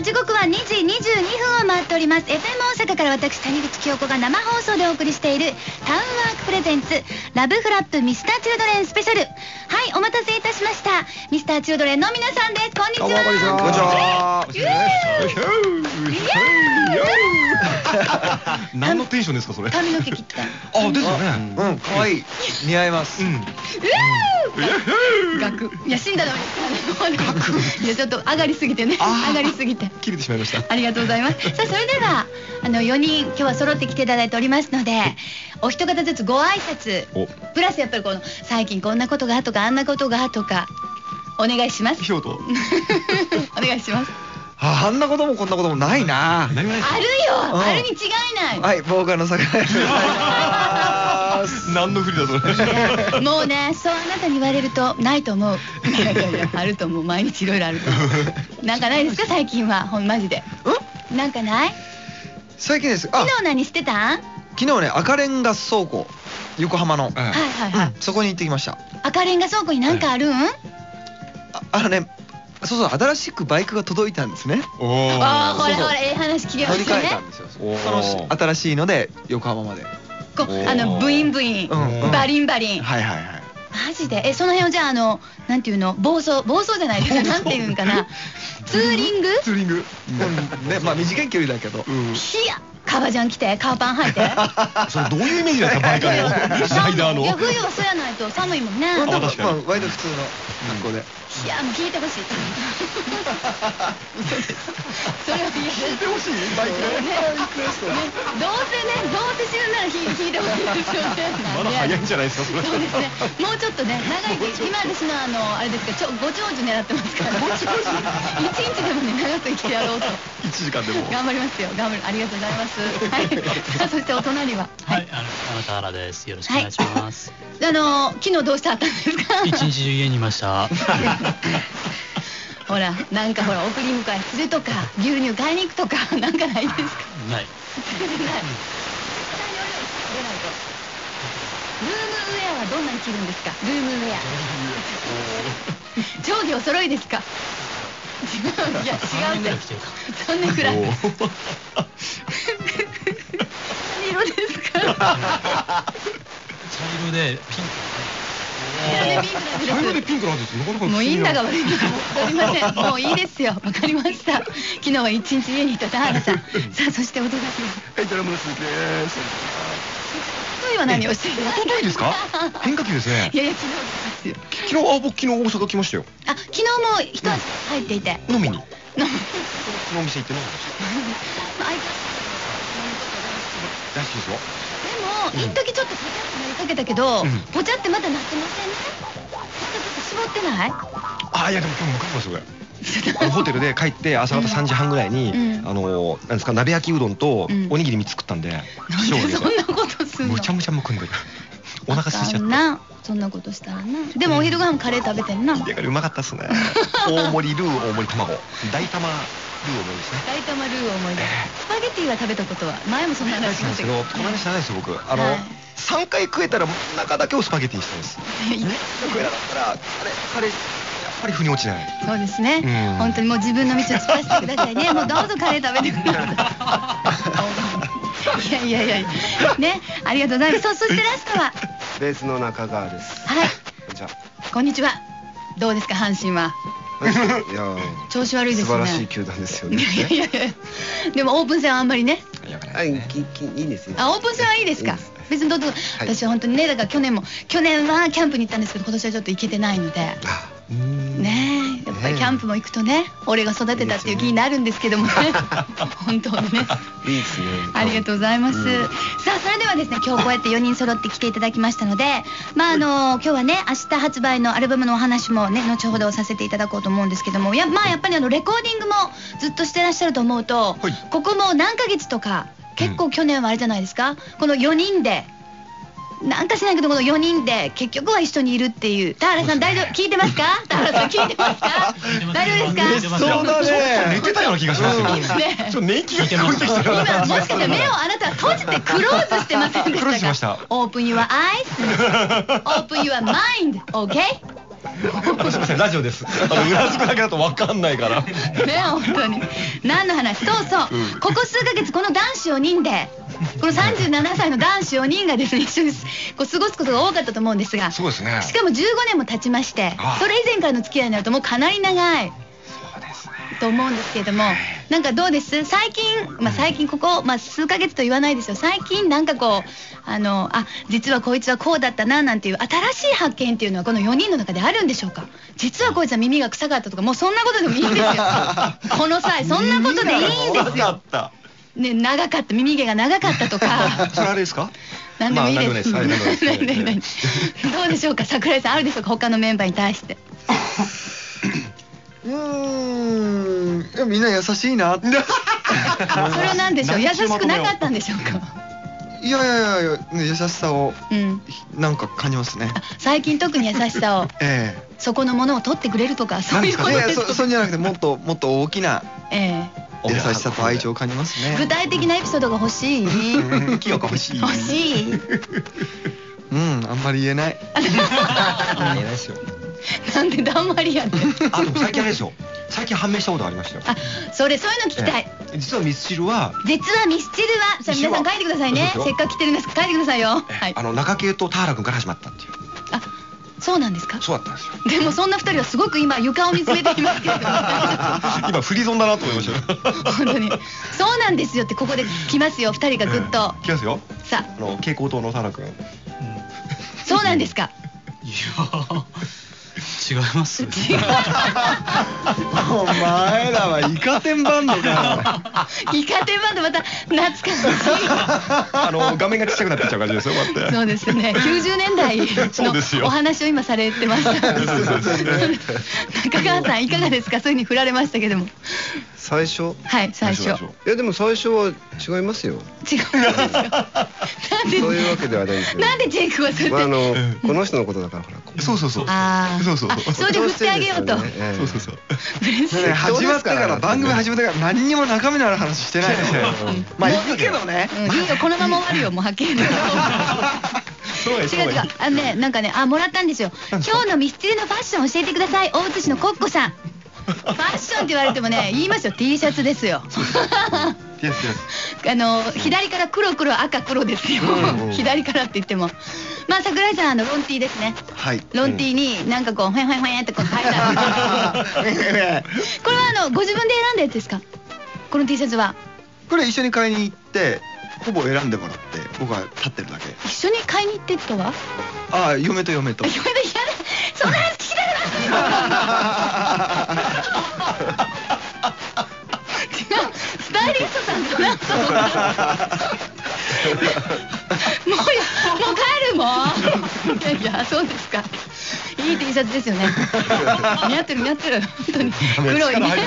時刻は2時22分を回っております。 FM 大阪から私谷口清子が生放送でお送りしているタウンワークプレゼンツラブフラップミスターチルドレンスペシャル。はい、お待たせいたしました。ミスターチルドレンの皆さんです。こんにちは。 こんにちは。何のテンションですかそれ。 髪の毛切った。 あ、ですよね。 うん、可愛い。似合います。 ガク。いや、死んだのに。いや、ちょっと上がりすぎてね。上がりすぎて。 切れてしまいました。 ありがとうございます。さあ、それでは4人今日は揃ってきていただいておりますので、お一方ずつご挨拶プラスやっぱりこの最近こんなことがとかあんなことがとかお願いします。 一言お願いします。 あんなこともこんなこともないな。 あるよ、あるに違いない。 はい、ボーカルの桜井でございます。 何のふりだそれ。 もうね、そうあなたに言われるとないと思う。いやあると思う。毎日いろいろあると思う。なんかないですか最近は。マジでなんかない？ 最近です。 昨日何してたん？ 昨日ね、赤レンガ倉庫横浜の、そこに行ってきました。 赤レンガ倉庫に何かあるん？ そうそう、新しくバイクが届いたんですね。 ああ、ほらほら、話聞けま乗りしたね。 換えたんですよ。新しいので横浜まで。 ブインブイン、バリンバリン。 はいはいはい。 マジで？その辺をじゃあなんていうの、暴走じゃないですか。なんていうんかな。ツーリング？ ツーリング。 ね、まあ短い距離だけど。 いや、革ジャン着て、革パン履いて。 それどういうイメージですかバイカーのライダーの。 いや、冬はそうやないと寒いもんね。 まあ割と普通の格好で。 いや、もう聞いてほしい。それは聞いてほしい。バイクね。どうせ死ぬなら聞いてほしいですよね。 まだ早いんじゃないですかそれ。 そうですね。もうちょっとね、長い。今私のあれですか、ご長寿狙ってますから。一日でもね、長く生きてやろうと。 1時間でも。 頑張りますよ。頑張る。ありがとうございます。はい。さあ、そしてお隣は。 はい、田原です。よろしくお願いします。 昨日どうしてあったんですか？ 一日中家にいました。 ほら、なんかほら、送り迎えするとか、牛乳買いに行くとか、なんかないですか？ ない。ルームウェアはどんなに着るんですか？ルームウェア。上下お揃いですか？いや、違うんだよ。3年くらい。何色ですか？ 茶色でピンク。 茶色でピンクなんです。 もういいんだが悪いんだが、すみません。もういいですよ。わかりました。昨日は一日家にいた田原さん。さあ、そしてお届け。 はい、ドラムの鈴木です。 一昨日は何をしている？ 一昨日ですか？変化球ですね。 いやいや、昨日ですよ。 僕昨日大阪来ましたよ。 昨日も一足入っていて。 飲みに。お店行って飲みました。大好きですよ。 でも、一時ちょっとポチャってなりかけたけど、ポチャってまだなってませんね。まだ絞ってない？ いやでも今日向かってますよこれ。ホテルで帰って朝方3時半ぐらいになんですか、鍋焼きうどんとおにぎり3つ食ったんで。 なんでそんなことすんの？ むちゃむちゃむくんでる。お腹空いちゃって。 そんなことしたらな。でもお昼ご飯カレー食べてんな。 うまかったっすね。大盛りルー、大盛り卵、大玉ルー思いですね。 大玉ルー思い出。スパゲティは食べたことは前もそんな話しましたけど。 この話知らないですよ僕。3回食えたら中だけをスパゲティにしたんです。食えなかったらカレーやっぱり腑に落ちない。 そうですね。本当にもう自分の道を突っ走ってくださいね。もうどうぞカレー食べてください。いやね、ありがとうございます。そしてラストはベースの中川です。 はい。こんにちは。どうですか阪神は？ いや、 調子悪いですね。 素晴らしい球団ですよね。 いやでもオープン戦はあんまりね。 いいですよ。 オープン戦はいいですか？別にどうぞ。私は本当にね、だから去年はキャンプに行ったんですけど、今年はちょっと行けてないので。ねえ、やっぱりキャンプも行くとね、俺が育てたっていう気になるんですけどもね。本当にね。 いいですね。 ありがとうございます。さあ、それではですね、今日こうやって4人揃って来ていただきましたので、今日はね、明日発売のアルバムのお話もね、後ほどさせていただこうと思うんですけども、やっぱりレコーディングもずっとしてらっしゃると思うと、ここも何ヶ月とか、結構去年はあれじゃないですか、この4人で。なんかしないけどこの4人で結局は一緒にいるっていう。田原さん大丈夫？聞いてますか？田原さん聞いてますか？大丈夫ですか？ そうだね。寝てたような気がしますよ。ちょっと寝息が聞こえてきた。 今もしかしたら目をあなたは閉じてクローズしてませんでしたか？オープン your eyes, open your mind, okay? すみません、ラジオです。うなずくだけだと分かんないから。 ね、本当に。何の話？そうそう。ここ数ヶ月この男子4人で、この37歳の男子4人がですね、一緒にこう過ごすことが多かったと思うんですが。 そうですね。 しかも15年も経ちまして、それ以前からの付き合いになるともうかなり長い。と思うんですけれども、なんかどうです？最近、最近ここ、数ヶ月と言わないですよ。最近なんかこう実はこいつはこうだったななんていう新しい発見っていうのはこの4人の中であるんでしょうか？実はこいつは耳が臭かったとか、もうそんなことでもいいんですよ。この際そんなことでいいんですよ。ね、長かった、耳毛が長かったとか。 それあれですか？ なんでもいいです。どうでしょうか、桜井さんあるでしょうか、他のメンバーに対して。 みんな優しいなって。それは何でしょう、優しくなかったんでしょうか？ いや優しさをなんか感じますね。 最近特に優しさを、そこのものを取ってくれるとか、そういうことですか？ そうじゃなくて、もっと大きな優しさと愛情を感じますね。 具体的なエピソードが欲しい。 清香欲しい。 欲しい。 あんまり言えない。 言えないですよ。 なんでだんまりやねん。 でも最近あれですよ。最近判明したことがありましたよ。 そういうの聞きたい。 実はミスチルは、 じゃあ皆さん書いてくださいね。せっかく来てるんですから書いてくださいよ。 中圭と田原君から始まったっていう。 そうなんですか？ そうだったんですよ。 でもそんな2人はすごく今床を見つめていますけれども。 今フリーゾンだなと思いましたよ。 本当に。そうなんですよって、ここで来ますよ、2人がぐっと。 来ますよ。さあ、蛍光灯の田原君。 そうなんですか？ いや違います。お前らはイカ天バンドか。 イカ天バンドまた懐かしい。 画面がちっちゃくなってきちゃう感じですよ。 そうですね。90年代のお話を今されてました。中川さんいかがですか？そういう風に振られましたけども。 最初？ はい、最初。 いやでも最初は違いますよ。 違うんですよ。 そういうわけではないですよ。 なんでジェイクはそれで。 この人のことだからほら。 そうそうそう。 それで振ってあげようと。 始まってから番組始めてから何にも中身のある話してないので。まあいいけどね。 いいよ、このまま終わるよ、もうはっきり言うけど。違う。なんかね、もらったんですよ。今日のミスチルのファッション教えてください。大津市のコッコさん。ファッションって言われてもね、言いますよ。T シャツですよ。左から黒赤ですよ。左からって言っても、桜井さんロン T ですね。ロン T になんかこうフェンフェンフェンってこう書いてある。これはご自分で選んだやつですか？この T シャツは。 これ一緒に買いに行ってほぼ選んでもらって僕は立ってるだけ。 一緒に買いに行ってとは？ 嫁と。そんな話聞きたくない。スタイリストさんかなと思った。 もう帰るもん。いやそうですか。いい T シャツですよね。似合ってる本当に黒いね。ベルトがこんなに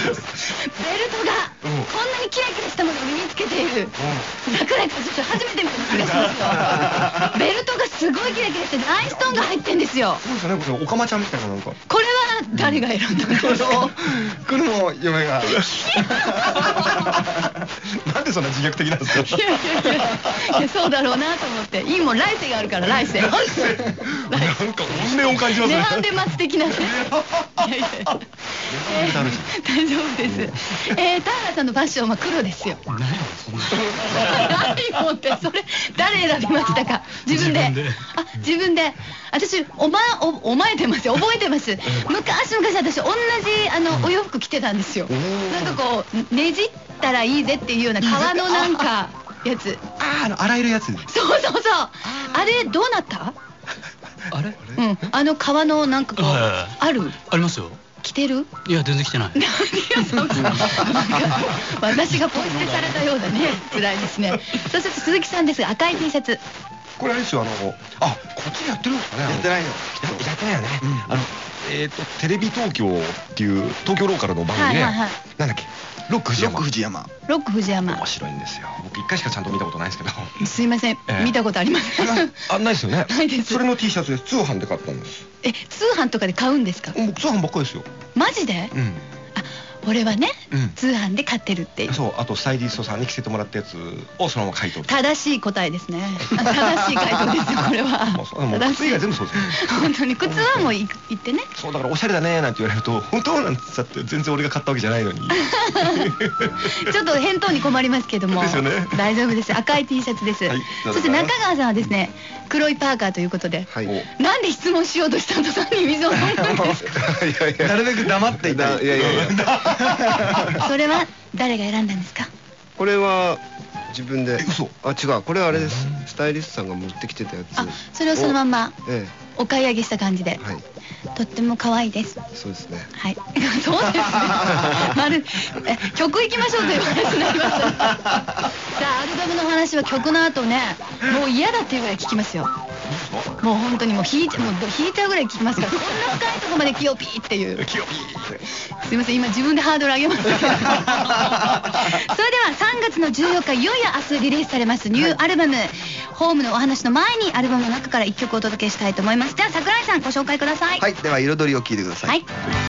キラキラしたものを身につけている桜井君、ちょっと初めて見た気がしますよ。ベルトがすごいキラキラしてラインストーンが入ってんですよ。 そうですね、これおかまちゃんみたいななんか。 これは誰が選んだんですか？ これも嫁が。 なんでそんな自虐的なんですか？ いやそうだろうなと思って。いいもん、来世があるから、来世。なんか怨念を感じますね。 ネアンデマツ的なね。大丈夫です。田原さんのファッションは黒ですよ。何もってそれ誰選びましたか？自分で。自分で。私覚えてますよ。覚えてます。昔私同じお洋服着てたんですよ。なんかこうねじったらいいぜっていうような革のなんかやつ。 洗えるやつ。 そう。あれどうなった？ あれ？ 革のなんかこうある？ ありますよ。 着てる？ いや全然着てない。 私がポイ捨てされたようだね。辛いですね。そうすると鈴木さんですが、赤い T シャツ。 これあれですよ、こっちでやってるんですかね。 やってないよ。 やってないよね。テレビ東京っていう東京ローカルの番組で、なんだっけ、ロック藤山。 面白いんですよ。僕1回しかちゃんと見たことないですけど。 すいません、見たことありません。 ないですよね。 ないです。 それの T シャツです。通販で買ったんです。 通販とかで買うんですか？ 僕通販ばっかりですよ。 マジで？ これはね、通販で買ってるっていう。 そう、あとスタイリストさんに着せてもらったやつをそのまま買い取る。 正しい答えですね。正しい回答ですよこれは。 もう靴以外全部そうですよ。 本当に靴はもう言ってね。 そうだからおしゃれだねなんて言われると本当なんつったって全然俺が買ったわけじゃないのに。 ちょっと返答に困りますけども。 ですよね。 大丈夫です。赤い T シャツです。そして中川さんはですね、黒いパーカーということで。なんで質問しようとした後さんに水を飲むんですか。 なるべく黙っていた。 いやいやいや。 それは誰が選んだんですか。 これは自分で。 嘘。 あ、違う、これはあれです。スタイリストさんが持ってきてたやつ。 あ、それをそのまんまお買い上げした感じで。 はい。 とっても可愛いです。 そうですね。 はい。そうですね。曲行きましょうという話になりました。さあ、アルバムの話は曲の後ね、もう嫌だっていうぐらい聞きますよ。もう本当にもう弾いちゃうぐらい聞きますから、そんな深いところまでキヨピーっていう。キヨピー。すいません、今自分でハードル上げました。それでは3月の14日、いよいよ明日リリースされますニューアルバム、ホームのお話の前にアルバムの中から1曲お届けしたいと思います。では桜井さんご紹介ください。 はい、では彩りを聞いてください。 はい。